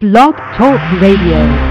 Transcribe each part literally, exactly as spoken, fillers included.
Blog Talk Radio.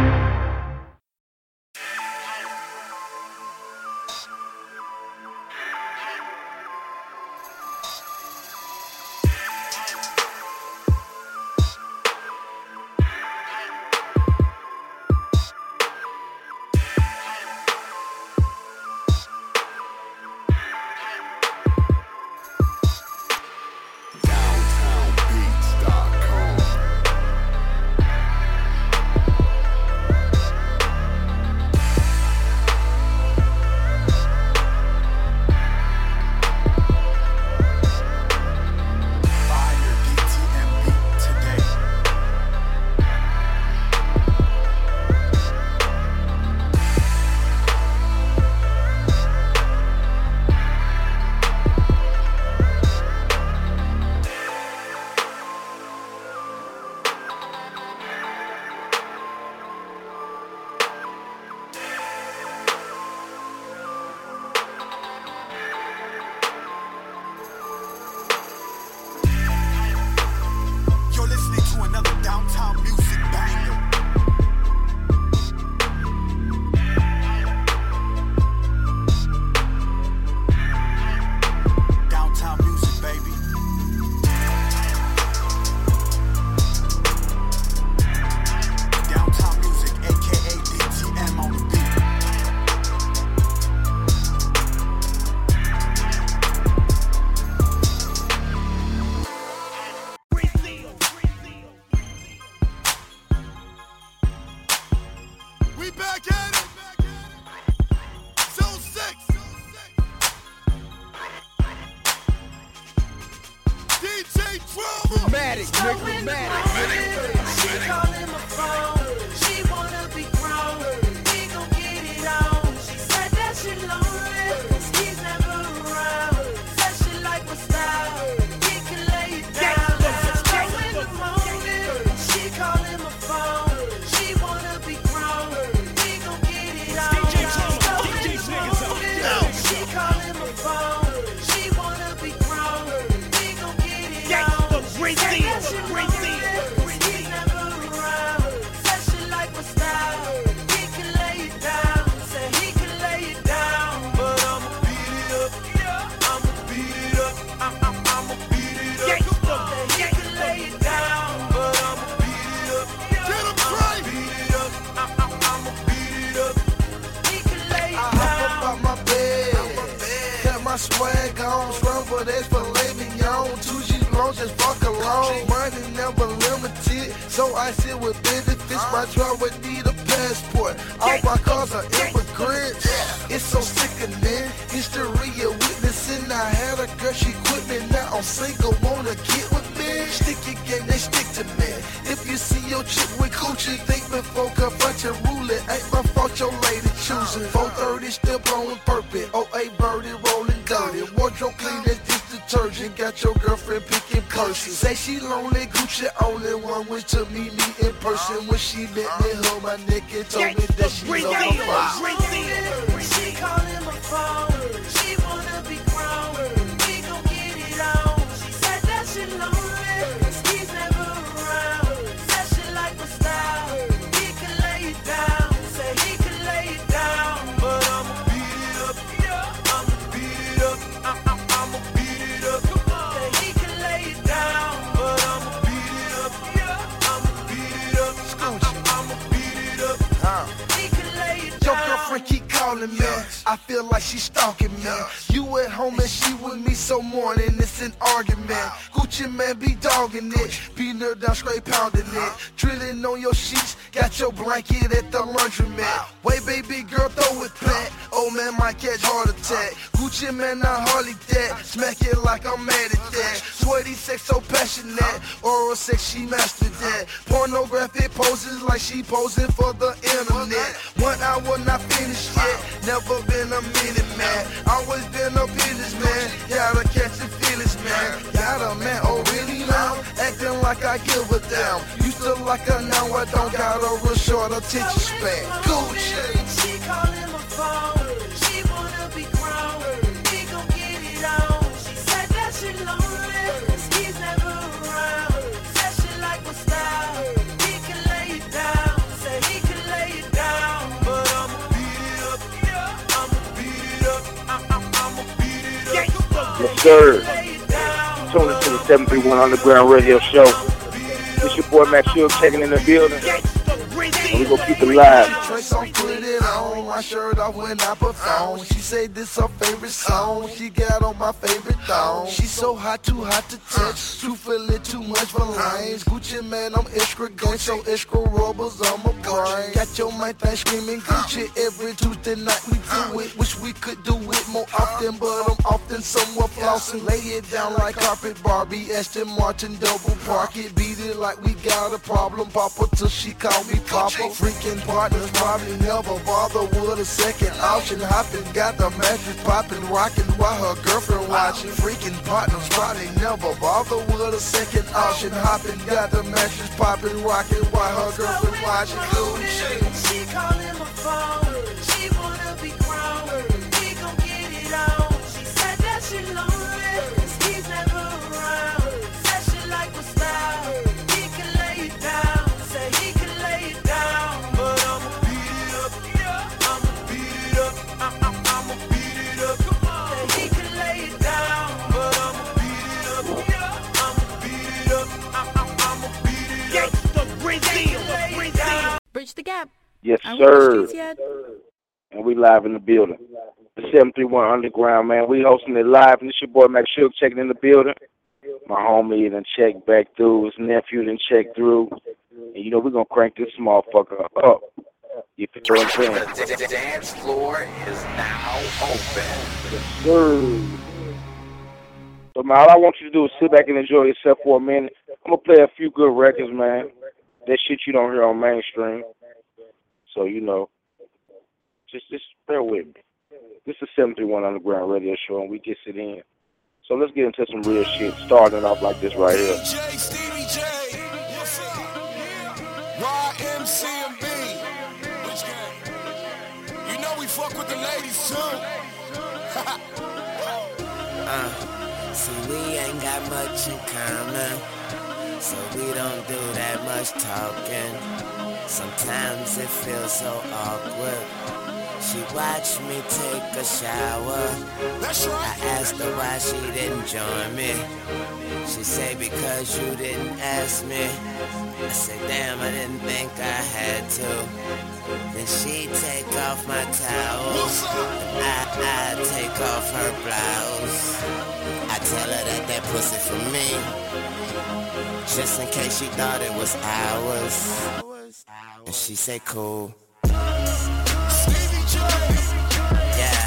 Blanket at the laundromat. Wait, baby girl, throw it back. Old man might catch heart attack. Gucci man, not hardly that. Smack it like I'm mad at that. Sweaty sex so passionate. Oral sex, she mastered that. Pornographic poses like she posing for the internet. One hour not finished yet. Never been a minute man. Always been a businessman. Gotta catch the feelings, man. Gotta man, oh really now? Acting like I give a damn. Used to like her, now I don't got a real short attention span. Gucci. She calling my phone. She wanna be grown. We gon' get it on. She said that she lonely. He's never around. Said she like my style. sir. Tune into the seven three one Underground Radio Show. It's your boy Max Shield checking in the building. And we gonna keep it live. Trace on, put it on, my shirt off when I perform. She say this her favorite song, she got on my favorite thong. She so hot, too hot to touch, too feel it, too much for lines. Gucci man, I'm extra gang, so extra rubbers, I'm a brain. Got your mind thing screaming Gucci every Tuesday night we do it. Wish we could do it more often, but I'm often somewhere flossing. Lay it down like carpet Barbie, Aston Martin, double park it. Beat it like we got a problem, Papa till she call me Papa. Freaking partners probably never bother with a second option. Hopping, got the mattress popping, rocking while her girlfriend watching. Freaking partners probably never bother with a second option. Hopping, got the mattress popping, rocking while her girlfriend watching. Cool shit. She calling my phone, she wanna be grown. We gon' get it on. She said that she lonely, 'cause he's never around. Said she like my style, he can lay it down. Say he can lay it down, but I'ma beat it up. I'ma beat it up. I- I- I'ma beat it up. Say he can lay it down, but I'ma beat it up. I'ma beat it up. I- I- I'ma beat it up. Gangsta Brazil, Brazil. Bridge the gap. Yes, I won't sir. excuse yet. And we live in the building. The seven three one Underground, man. We hosting it live. And this your boy Max Shield checking in the building. My homie done checked back through. His nephew done checked through. And you know, we're going to crank this motherfucker up. You feel what I'm saying? The dance floor is now open. Yes, sir. So, man, all I want you to do is sit back and enjoy yourself for a minute. I'm going to play a few good records, man. That shit you don't hear on mainstream. So, you know, just just bear with me. This is seven three one Underground Radio Show, and we get it in. So let's get into some real shit, starting off like this right here. D J, Stevie J, what's up? Y M C and B, which game? You know we fuck with the ladies too. uh, see, we ain't got much in common, so we don't do that much talking. Sometimes it feels so awkward. She watched me take a shower. That's right. I asked her why she didn't join me. She said because you didn't ask me. I said damn, I didn't think I had to. Then she take off my towel. And I, I take off her blouse. I tell her that that pussy for me, just in case she thought it was ours. And she say cool. Yeah.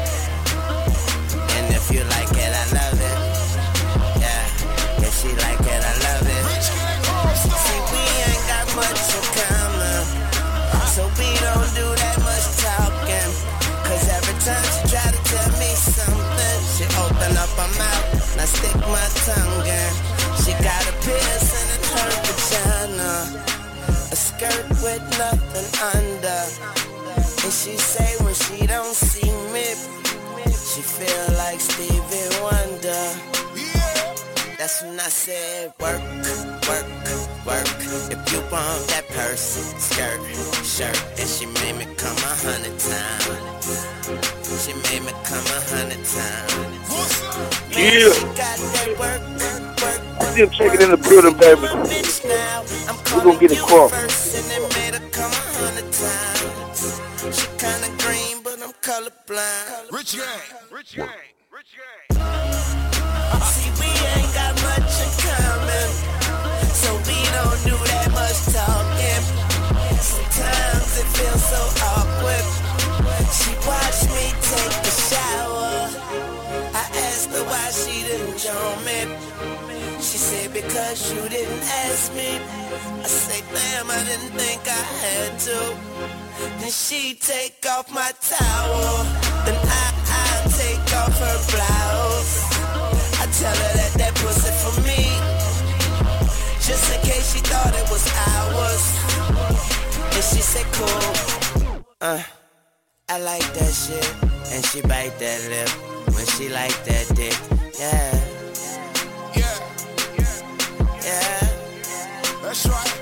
And if you like it, I love it. Yeah. If she like it, I love it. See, we ain't got much in common, so we don't do that much talking. Cause every time she try to tell me something, she open up her mouth and I stick my tongue in. She got a piercing in her vagina, a skirt with nothing under. And she say when she don't see me, she feel like Stevie Wonder. That's when I said work, work, work. If you want that purse, skirt, shirt. And she made me come a hundred times. She made me come a hundred times. Man, Yeah. she got that work, work, work. Still checking in the building, baby. We're gonna get it crossed. And it made her come a hundred times. She kinda green, but I'm colorblind. Rich gang, rich gang, rich gang. See, we ain't got much in common, so we don't do that much talking. Sometimes it feels so awkward. She watched me take a shower. I asked her why she didn't join me. She said because you didn't ask me. I said damn, I didn't think I had to. Then she take off my towel. Then I, I take off her blouse. I tell her that that pussy for me, just in case she thought it was ours. And she said cool. Uh, I like that shit. And she bite that lip when she like that dick. Yeah. Yeah, Yeah. that's right.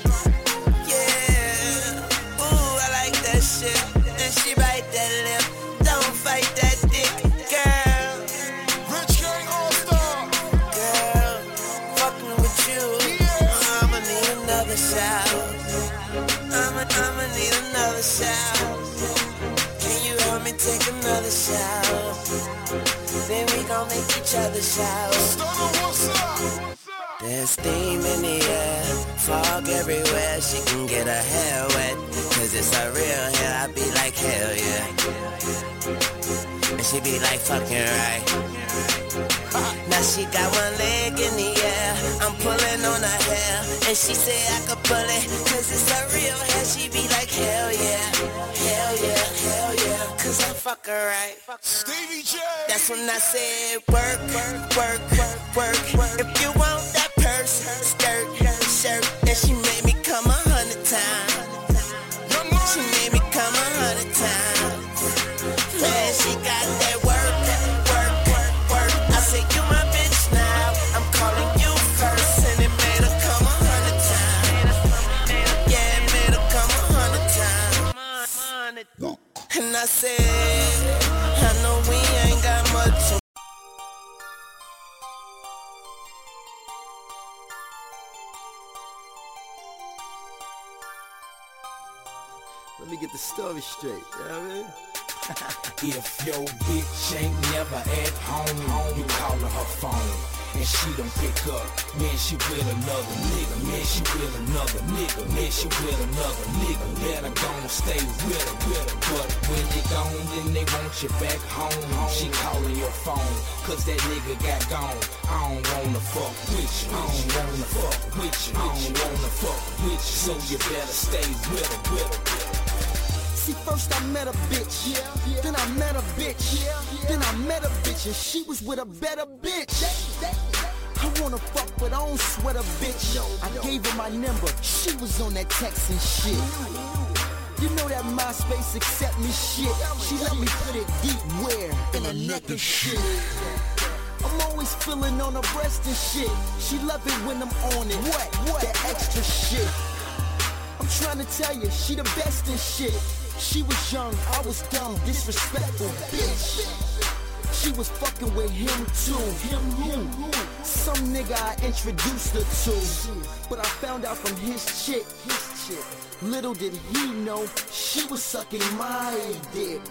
Yeah. Ooh, I like that shit. And she bite that lip. Don't fight that dick, girl. Rich gang another shower. I'ma, I'ma need another shower. Can you help me take another shower? Then we gon' make each other shower. There's steam in the air, fog everywhere. She can get her hair wet, cause it's a real hair. I be like, hell yeah. And she be like, fucking right. Now she got one leg in the air, I'm pulling on her hair, and she say I could pull it, cause it's a real hair. She be like, hell yeah, hell yeah, hell yeah, cause I fuck her right. Stevie J. That's when I said work, work, work, work, work. If you want that purse, skirt, shirt, then she made me come a hundred times. She made me come a hundred times. Man, she got that work, work, work, work. I said, you my bitch now, I'm calling you first. And it made her come a hundred times. Yeah, it made her come a hundred times. And I said, I know we ain't got much. Let me get the story straight, you know what I mean? If your bitch ain't never at home, you call her her phone, and she don't pick up, man, she with another nigga, man, she with another nigga, man, she with another nigga, better gon' stay with her, with her, but when they gone, then they want you back home, she calling your phone, cause that nigga got gone, I don't wanna fuck with you, I don't wanna fuck with you, I don't wanna fuck with you, so you better stay with her, with her, with her. See, first I met a bitch, yeah, yeah. Then I met a bitch, yeah, yeah. Then I met a bitch and she was with a better bitch. I wanna fuck but I don't sweat a bitch. I gave her my number, she was on that text and shit. You know that MySpace accept me shit. She let me put it deep where? In her neck and shit. I'm always feeling on her breast and shit. She love it when I'm on it. What? What? That extra shit. I'm trying to tell you, she the best in shit. She was young, I was dumb, disrespectful, bitch. She was fucking with him too. Him who? Some nigga I introduced her to. But I found out from his chick, his chick. Little did he know, she was sucking my dick.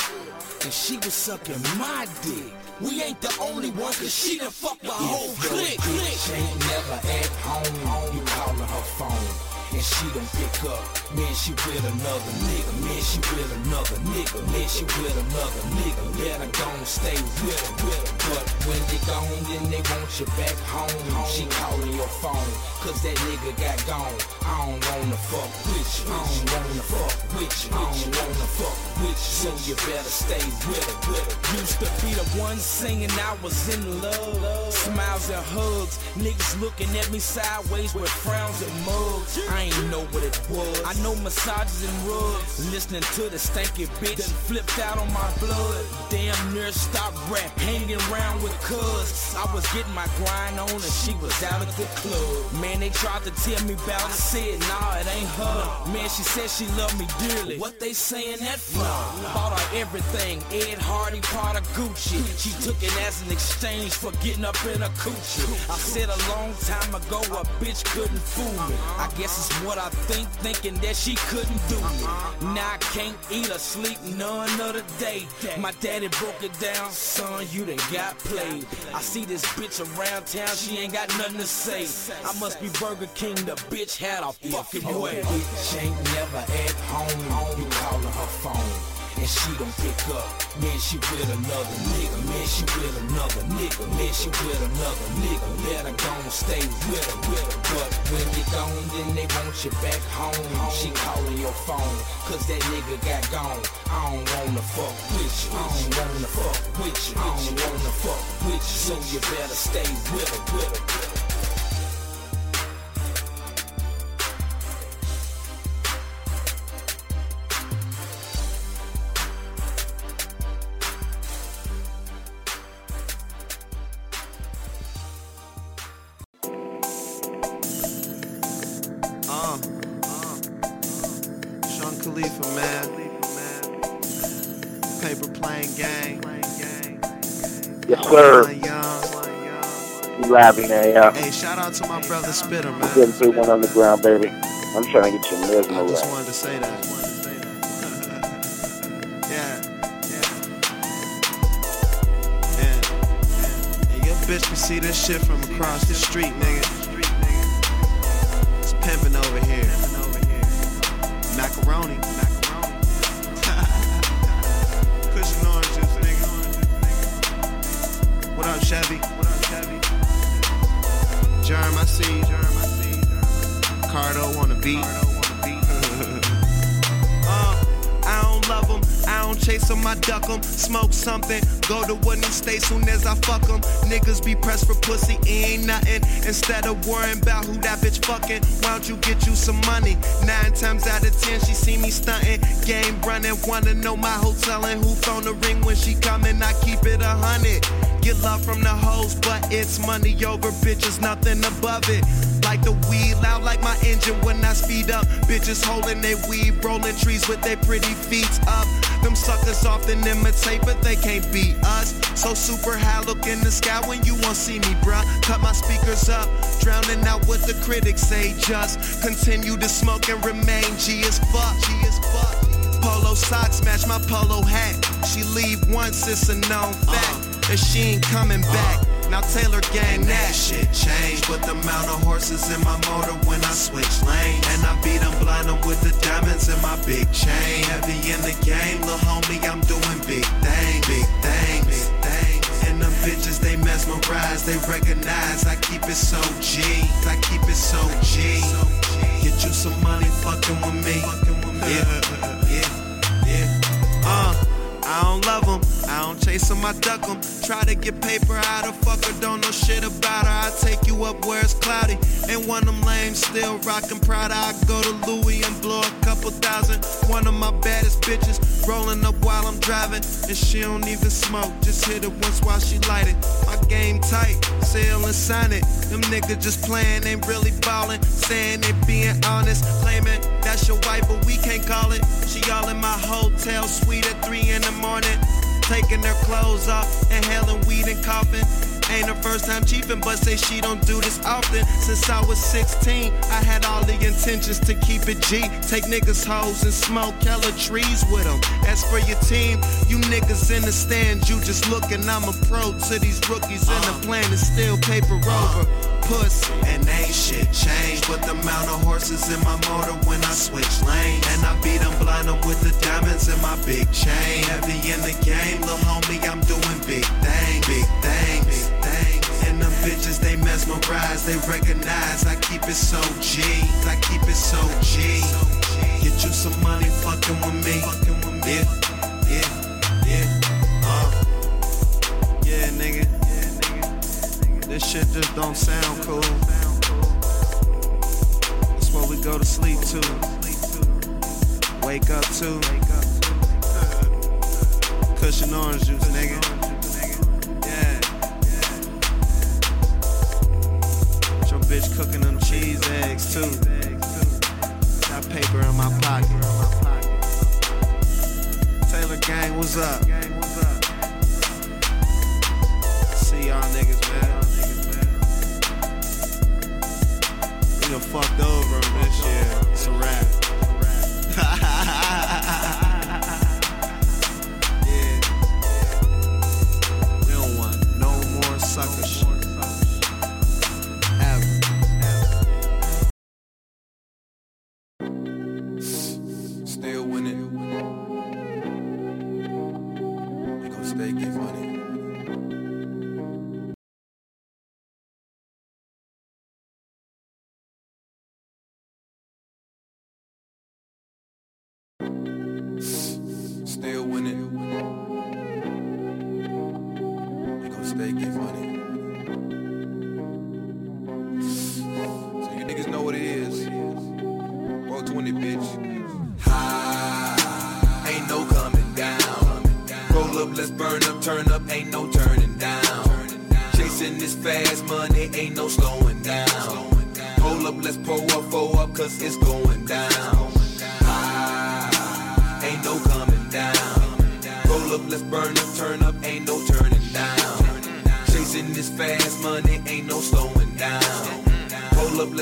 And she was sucking my dick. We ain't the only one, cause she done fucked my whole clique. Bitch ain't never at home, you callin' her phone, and she don't pick up, man, she with another nigga, man, she with another nigga, man, she with another nigga, better gon' stay with her, with her, but when they gone, then they want you back home, she calling your phone, cause that nigga got gone, I don't wanna fuck with you, I don't wanna fuck with you, I don't wanna fuck with you, so you better stay with her, with her. Used to be the one singing I was in love, smiles and hugs, niggas looking at me sideways with frowns and mugs, I ain't know what it was. I know massages and rubs. Listening to the stanky bitch that flipped out on my blood. Damn near stopped rap, hanging around with cuz. I was getting my grind on and she was out at the club. Man, they tried to tell me about it. Said, nah, it ain't her. Man, she said she loved me dearly. What they saying that for? Bought her everything. Ed Hardy, part of Gucci. She took it as an exchange for getting up in a coochie. I said a long time ago a bitch couldn't fool me. I guess it's what I think, thinking that she couldn't do me. Now I can't eat or sleep none of the day. My daddy broke it down, son, you done got played. I see this bitch around town, she ain't got nothing to say. I must be Burger King, the bitch had a fucking way. Bitch ain't never at home, you callin' her phone, and she don't pick up, man, she with another nigga, man, she with another nigga, man, she with another nigga, better gon' stay with her, with her, but when you gone, then they want you back home, she calling your phone, cause that nigga got gone, I don't wanna fuck with you, I don't wanna fuck with you, I don't wanna fuck with you, so you better stay with her, with her, with her. Khalifa, man. Paper plane gang. Yes, sir. We live in there, yeah. Hey, shout out to my brother Spitter, man. I'm getting through one underground, baby. I'm trying to get you mesmerized. I just wanted to say that. yeah. Yeah. Yeah. And your bitch can see this shit from across the street, nigga. It's pimping over here. Macaroni. Cushion orange juice, nigga. What up, Chevy? What up, Chevy? Germ, I see you. Germ, I see you. Cardo on the beat. uh, I don't love them, I don't chase them, I duck them. Smoke something, go to one new state soon as I fuck them. Niggas be pressed for pussy, it ain't nothing. Instead of worrying about who that bitch fucking, why don't you get you some money? Nine times out of ten, she see me stunting. Game running, wanna know my hotel and who phone the ring when she coming. I keep it a hundred. Get love from the hoes, but it's money over bitches, nothing above it. Like the weed, loud like my engine when I speed up. Bitches holding their weed, rolling trees with their pretty feet up. Them suckers often imitate, but they can't beat us. So super high, look in the sky when you won't see me, bruh. Cut my speakers up, drowning out what the critics say. Just continue to smoke and remain G as fuck. G as fuck. Polo socks match my polo hat. She leave once, it's a known fact. And she ain't coming back. Uh, now Taylor gang that. that shit changed with the amount of horses in my motor when I switch lanes. And I beat them blind them with the diamonds in my big chain. Heavy in the game, lil' homie, I'm doing big things, big things, big things. And them bitches, they mesmerize, they recognize I keep it so G, I keep it so G. Get you some money fucking with me. Yeah, yeah, yeah. Uh. I don't love them, I don't chase them, I duck them. Try to get paper out of fucker, don't know shit about her. I take you up where it's cloudy. Ain't one of them lame, still rockin' Prada. I go to Louis and blow a couple thousand. One of my baddest bitches, rolling up while I'm driving. And she don't even smoke, just hit it once while she light it. My game tight, sell and sign it. Them niggas just playing, ain't really ballin'. Saying they being honest, claiming that's your wife, but we can't call it. She all in my hotel suite at three in the morning, taking their clothes off, inhaling weed and coughing. Ain't her first time chiefin', but say she don't do this often. Since I was sixteen, I had all the intentions to keep it G. Take niggas' hoes and smoke hella trees with them. As for your team, you niggas in the stand, you just looking. I'm a pro to these rookies, and the plan is still paper over. Puss. And ain't shit changed with the amount of horses in my motor when I switch lanes. And I beat them blind them with the diamonds in my big chain. Heavy in the game, lil' homie, I'm doing big things, big things, big things. And them bitches, they mesmerize, they recognize I keep it so G, I keep it so G. Get you some money fucking with me. Yeah, yeah, yeah, uh. Yeah, nigga. This shit just don't sound cool. That's what we go to sleep to. Wake up to. Cushion orange juice, nigga. Yeah. Your bitch cooking them cheese eggs too. Got paper in my pocket. Taylor gang, what's up? See y'all niggas, man. We done fucked over him this year. It's a wrap. Yeah. We don't want no more sucker shit. Ever. Still winning. You gon' stay get money. Still winning. You gon' stay get money. So you niggas know what it is. four twenty, bitch. High, ain't no coming down. Roll up, let's burn up, turn up, ain't no turning down. Chasing this fast money, ain't no slowing down. Hold up, let's pull up, fold up, cause it's going down. High, ain't no coming down. Roll up, let's burn up, turn up, ain't no turning down. Chasing this fast money, ain't no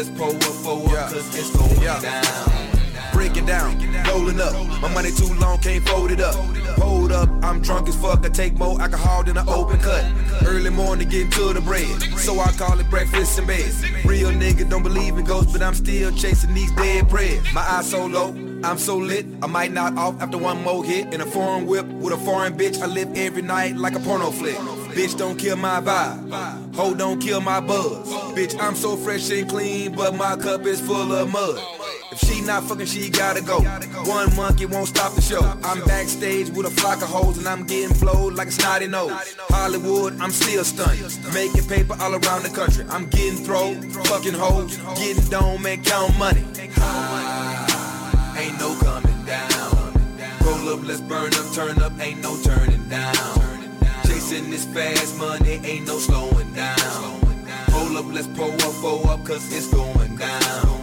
let's pull up, pull up, cause it's going yeah. down. Break it down, rolling up. My money too long, can't fold it up. Hold up, I'm drunk as fuck. I take more alcohol than an open cut. Early morning, getting to the bread, so I call it breakfast in bed. Real nigga don't believe in ghosts, but I'm still chasing these dead bread. My eyes so low, I'm so lit, I might knock off after one more hit. In a foreign whip with a foreign bitch, I live every night like a porno flick. Bitch, don't kill my vibe, ho, don't kill my buzz. Bitch, I'm so fresh and clean, but my cup is full of mud. If she not fucking, she gotta go. One monkey won't stop the show. I'm backstage with a flock of hoes and I'm getting blowed like a snotty nose. Hollywood, I'm still stunning, making paper all around the country. I'm getting thrown, fucking hoes, getting dome and count money. High, ain't no coming down. Roll up, let's burn up, turn up, ain't no turning down. Chasing this fast money, ain't no slowing down. Roll up, let's pull up, pull up, cause it's going down.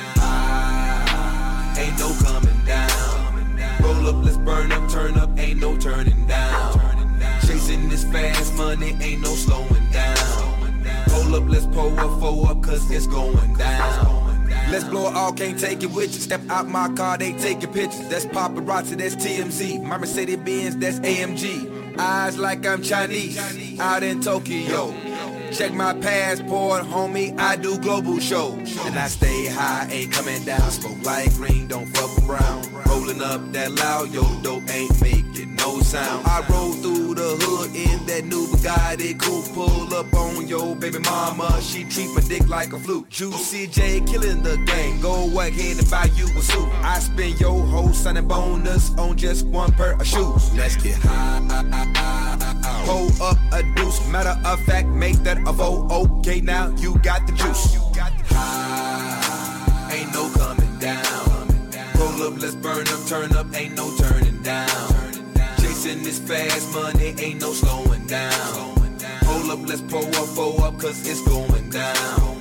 Ain't no coming down. Roll up, let's burn up, turn up, ain't no turning down. Chasing this fast money, ain't no slowing down. Roll up, let's pull up, pull up, cause it's going down. Let's blow it all, can't take it with you. Step out my car, they taking pictures. That's paparazzi, that's T M Z. My Mercedes Benz, that's A M G. Eyes like I'm Chinese, out in Tokyo. Check my passport, homie, I do global shows. And I stay high, ain't coming down. Smoke like green, don't fuck around. Rolling up that loud, yo, dope ain't making no sound. I roll through the hood in that new Bugatti coupe. Pull up on yo baby mama, she treat my dick like a flute. Juicy J killing the game, go ahead and buy you a suit. I spend your whole signing bonus on just one pair of shoes. Let's get high, pull up a deuce. Matter of fact, make that a vote. Okay, now you got the juice. High, ain't no coming down. Roll up, let's burn up, turn up, ain't no turning down. Chasing this fast money, ain't no slowing down. Roll up, let's pull up, pull up, cause it's going down.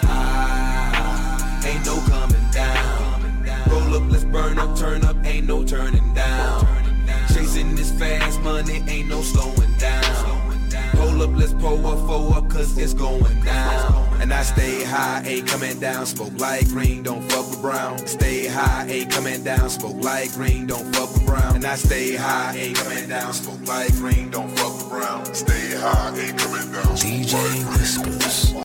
High, ain't no coming down. Roll up, let's burn up, turn up, ain't no turning down. Chasing this fast money, ain't no slowing down. Roll up, let's pull up, pull up, cause it's going down. And I stay high, ain't coming down. Smoke like green, don't fuck with brown. Stay high, ain't coming down. Smoke like green, don't fuck with brown. And I stay high, ain't coming down. Smoke like green, don't fuck with brown. Stay high, ain't coming down. D J Whispers.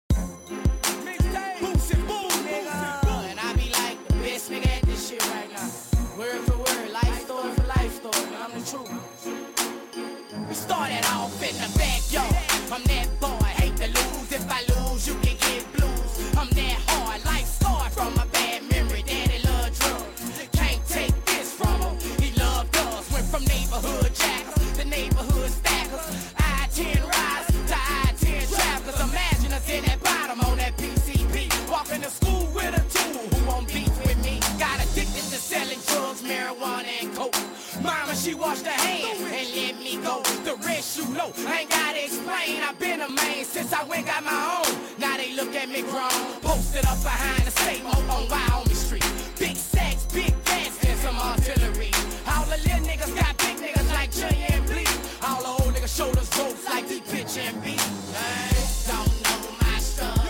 Started off in the backyard. I'm that boy, hate to lose. If I lose, you can get blues. I'm that hard, life scarred from a bad memory. Daddy loved drugs, can't take this from him. He loved us, went from neighborhood jackers to neighborhood stackers. I ten rise to I ten travelers. Imagine us in that bottom on that P C P, walking to school with a tool who won't beef with me. Got addicted to selling drugs, marijuana and coke. Mama, she washed her hands and let me go. The rest you know, I ain't gotta explain. I've been a man since I went got my own. Now they look at me grown, posted up behind the state on Wyoming Street. Big sacks, big gas, and some artillery. All the little niggas got big niggas like Jay and Bleak. All the old niggas shoulders ropes like the pitch and beat. Hey, don't know my stuff,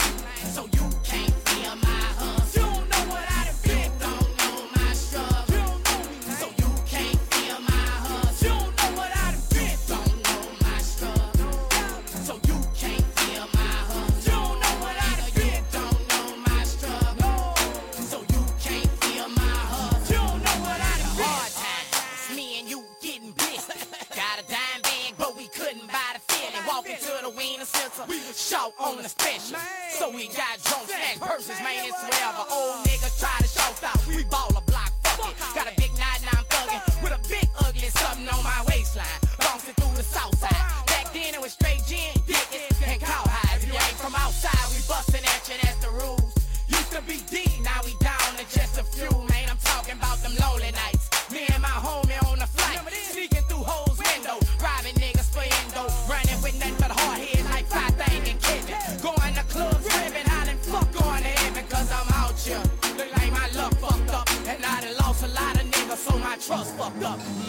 so you can't feel my hustle. You don't know what I done been. Don't know my struggle, so you can't feel my hustle. You don't know what I done been. Don't know my struggle, so you can't feel my hustle. You don't know what I done been. Don't know my struggle, so you can't feel my hustle. You don't know what I done been. Hard times, me and you getting blissed. Got a dime bag, but we couldn't buy the feeling. Walking to the Wiener Center, short on the special. So we got drunk, snatch purses, man, it's whatever. Old niggas try to shout out, we ball a block, fuck it. Got a big knot, now I'm thuggin' with a big ugly something on my waistline. Bouncing through the south side. Back then it was straight gin, dickers, and cowhides. If you ain't from outside, we bustin' at you, that's the rules. Used to be deep, now we down to just a few, man. I'm talking about them lonely nights. Me and my homie on the flight, sneaking through hoes window, robbing niggas for endo, running with nothing but hard heads like five thing and Kevin. Going to clubs, living out and fuck going to heaven, cause I'm out here. Look like my luck fucked up, and I done lost a lot of niggas, so my trust fucked up.